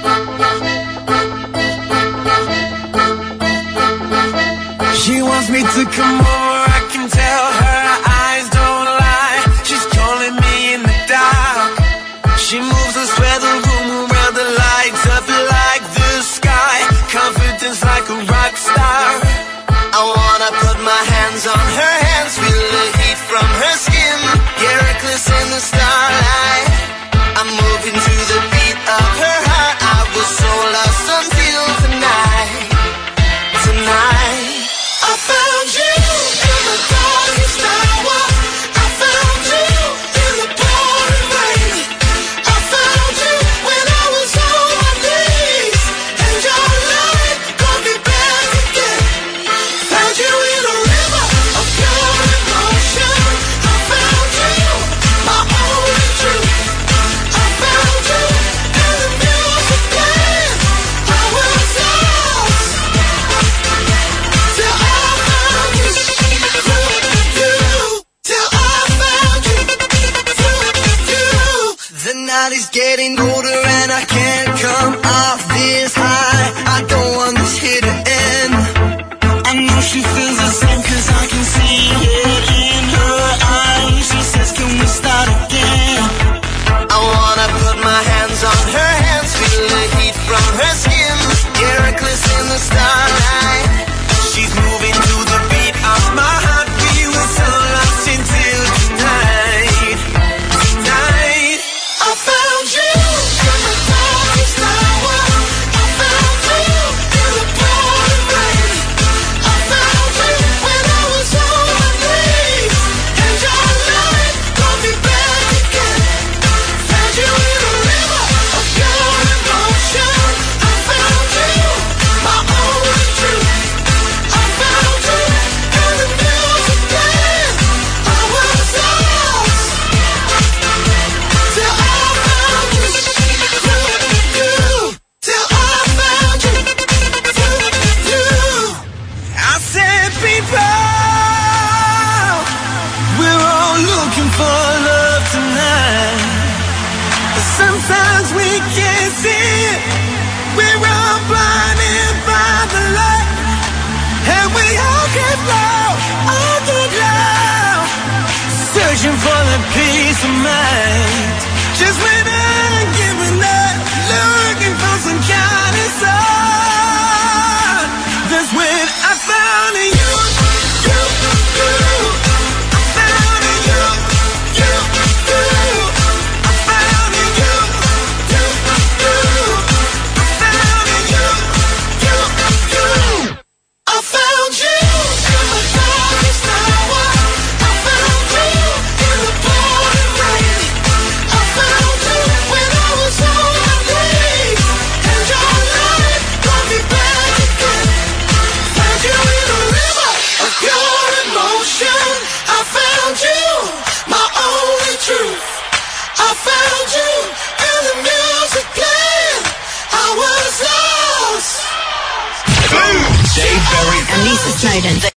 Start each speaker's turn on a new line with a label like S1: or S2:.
S1: She wants me to come over, I can tell her eyes don't lie. She's calling me in the dark. She moves and spread the room around, the lights up like the sky. Confidence like a rock star.
S2: I wanna put my hands on her hands, feel the heat from her skin. Yeah, reckless in the starlight. I'm moving to the beat of her heart. I was so lost until tonight. Tonight I found you in the darkest hour. I found you in the pouring rain. I found you when I was on my knees, and your light brought me back again. Found you in a river of pure emotion. I found you, my only truth. I found you in the music playing. I was lost till I found you. Till I found you. The night is getting older and I can't come off this high. I don't want this here to end. I know she feels the same, 'cause I can see it in her eyes. She says, can we start again? I wanna put my hands on her hands, feel the heat from her skin. Yeah, reckless in the starlight. She's moving to the beat of my heart. We were so lost until tonight. Tonight I found you in the darkest hour. I found you in the pouring rain. I found you when I was on my knees, and your light brought me back again. Found you in a river of pure emotion. I found you, my only truth. I found you in the music playing. I was lost till I found you. Till I found you.
S1: I said, people, we're all looking for love tonight. But sometimes we can't see it. We're all blinded by the light, and we all get lost underground, searching for the peace of mind. Just when I'm giving up, looking for some kind of sign. That's when I found you. I found you. I found you.
S2: I found you in the darkest hour. I found you in the pouring rain. I found you when I was on my knees, and your light brought me back again. Found you in a river of pure emotion. I found you, my only truth. I found you in the music playing. I was lost.
S3: Dave Berry
S4: and Lisa Snowdon.